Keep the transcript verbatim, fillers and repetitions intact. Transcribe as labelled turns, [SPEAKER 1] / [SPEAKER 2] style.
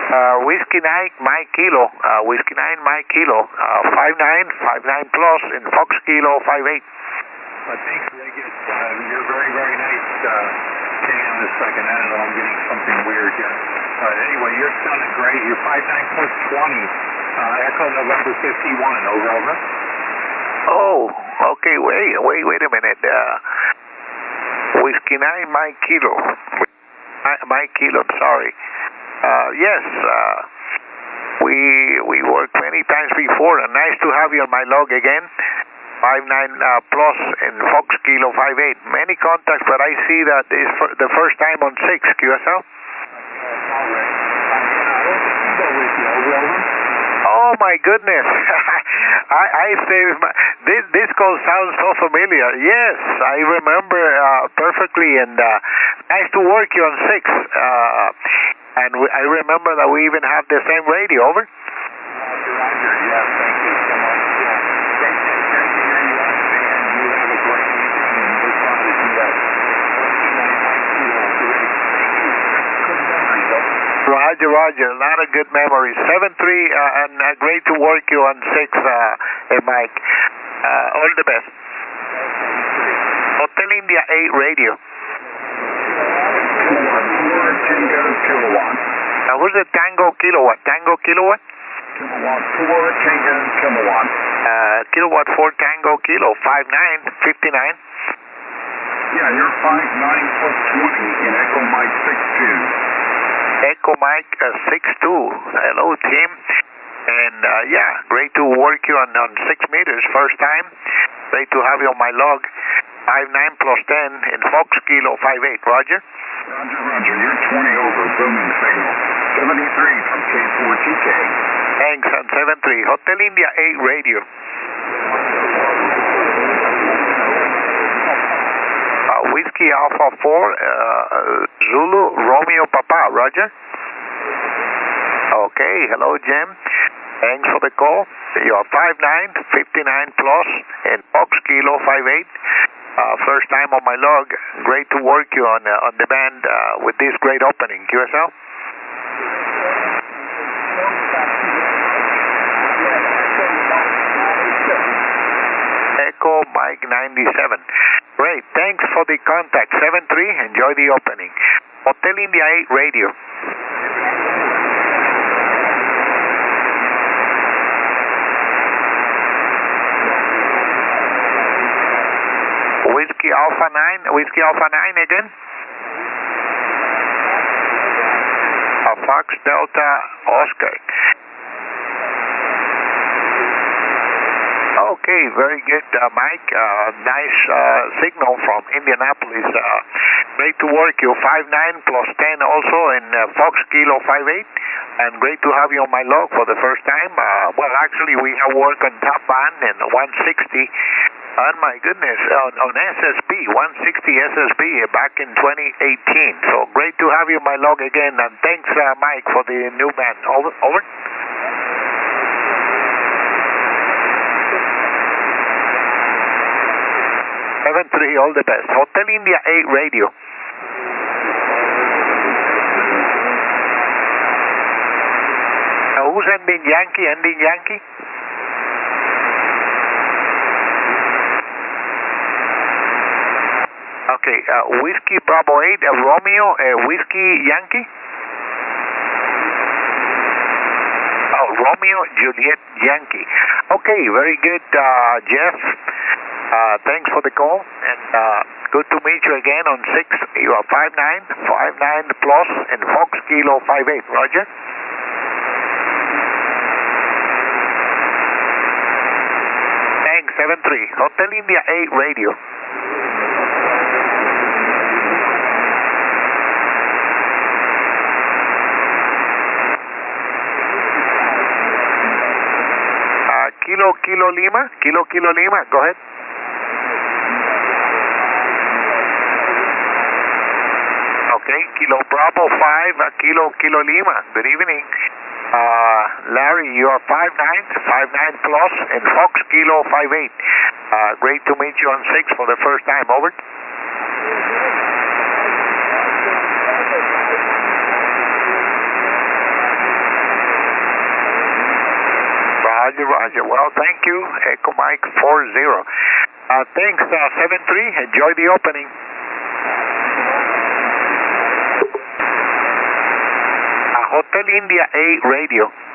[SPEAKER 1] Uh, Whiskey nine, Mike Kilo, uh, Whiskey nine, Mike Kilo, uh, five nine, five nine plus in Fox Kilo five eight.
[SPEAKER 2] Uh, thanks, Vegas. Uh, you're very, very nice. Uh, hang on a second. I don't know. I'm getting something weird here. Uh, anyway, you're sounding great. You're five nine plus twenty. Uh, Echo November fifty-one. Over, over.
[SPEAKER 1] Oh, okay. Wait, wait, wait a minute. Uh, Whiskey nine, Mike Kilo. Mike Kilo, I'm sorry. Uh, yes, uh, we we worked many times before, and nice to have you on my log again. five nine uh, plus in Fox Kilo five eight. Many contacts, but I see that is for the first time on six, Q S L. Oh my goodness! I I say this this call sounds so familiar. Yes, I remember uh, perfectly, and uh, nice to work you on six. Uh, and we, I remember that we even have the same radio. Over.
[SPEAKER 2] Roger, Roger. Yeah, thank you so much. Yeah, great, great to hear you on, and you have a great evening. And we're proud to do that. Good memories, though.
[SPEAKER 1] Roger, Roger. A lot of good memories. seven three, uh, and uh, great to work you on six, uh, Mike. Uh, all the best. Hotel India eight radio.
[SPEAKER 2] Tango kilowatt.
[SPEAKER 1] Uh, who's the Tango kilowatt? Tango kilowatt?
[SPEAKER 2] Kilowatt four Tango kilowatt.
[SPEAKER 1] Uh, kilowatt four Tango kilo, five nine, fifty-nine.
[SPEAKER 2] Yeah, you're five nine plus twenty in Echo Mike six two.
[SPEAKER 1] Echo Mike uh, six two. Hello, team. And uh, yeah, great to work you on, on six meters first time. Great to have you on my log. five nine plus ten in Fox Kilo five eight. Roger?
[SPEAKER 2] Roger, Roger. You're twenty over. Booming signal. seventy-three from K four T K.
[SPEAKER 1] Thanks, on seven three. Hotel India eight radio. Uh, Whiskey Alpha four, uh, Zulu, Romeo Papa. Roger? Okay, hello, Jim. Thanks for the call. You're five nine, fifty-nine plus in Fox Kilo five eight. Uh, first time on my log. Great to work you on uh, on the band uh, with this great opening. Q S L? Echo Mike ninety-seven. Great. Thanks for the contact. seven three. Enjoy the opening. Hotel India eight radio. Whiskey Alpha nine, Whiskey Alpha nine again. Uh, Fox Delta Oscar. Okay, very good, uh, Mike. Uh, nice uh, signal from Indianapolis. Uh, great to work you. five nine plus ten also in uh, Fox Kilo five eight. And great to have you on my log for the first time. Uh, well, actually, we have worked on top band and one sixty. And my goodness, on, on S S B, one sixty S S B back in twenty eighteen. So great to have you on my log again. And thanks, uh, Mike, for the new band. Over. Over. seven three, all the best. Hotel India eight radio. Uh, who's ending Yankee? Ending Yankee? Okay, uh, Whiskey Bravo eight, uh, Romeo, uh, Whiskey Yankee? Oh, Romeo Juliet Yankee. Okay, very good, uh, Jeff. Uh, thanks for the call, and uh, good to meet you again on six. You are five nine, five nine plus in Fox Kilo five eight. Roger? Thanks, seven three. Hotel India eight radio. Uh, Kilo Kilo Lima, Kilo Kilo Lima, go ahead. Okay, Kilo Bravo five, uh, Kilo Kilo Lima. Good evening. Uh, Larry, you are five nine, five nine plus in Fox Kilo five eight. Uh, great to meet you on six for the first time. Over. Roger, Roger. Well, thank you, Echo Mike four zero. Uh, thanks, uh, seven three. Enjoy the opening. Uh, Hotel India A radio.